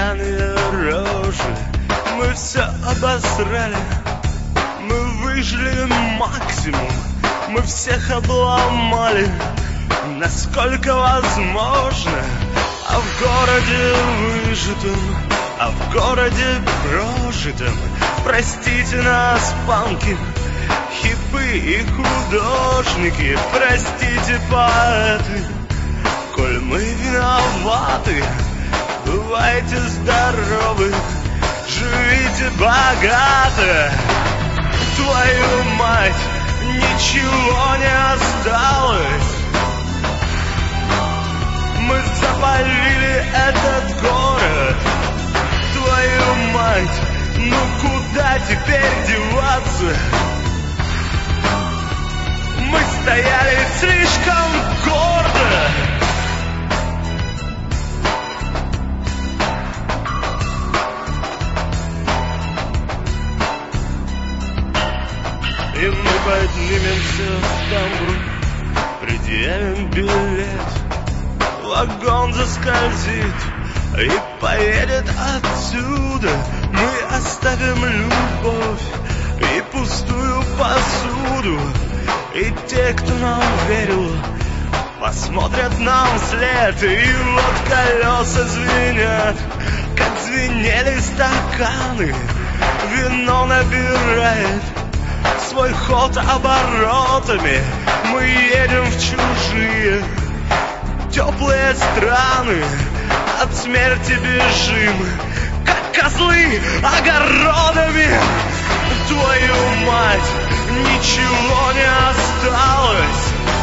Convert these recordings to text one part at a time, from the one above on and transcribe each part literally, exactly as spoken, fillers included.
пьяные рожи. Мы все обосрали, мы выжили максимум, мы всех обломали, насколько возможно. А в городе выжитом, а в городе прожитом, простите нас, панки, хипы и художники, простите, поэты, коль мы виноваты. Бывайте здоровы, живите богато. Твою мать, ничего не осталось. Мы запалили этот город. Твою мать, ну куда теперь деваться? Мы стояли слишком гордо. И мы поднимемся в тамбур, предъявим билет, вагон заскользит и поедет отсюда. Мы оставим любовь и пустую посуду, и те, кто нам верил, посмотрят нам вслед. И вот колеса звенят, как звенели стаканы. Вино набирает свой ход оборотами. Мы едем в чужие теплые страны, от смерти бежим, как козлы огородами. Твою мать, ничего не осталось.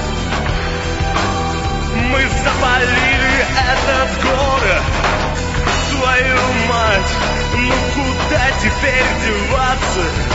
Мы запалили этот город. Твою мать, ну куда теперь деваться?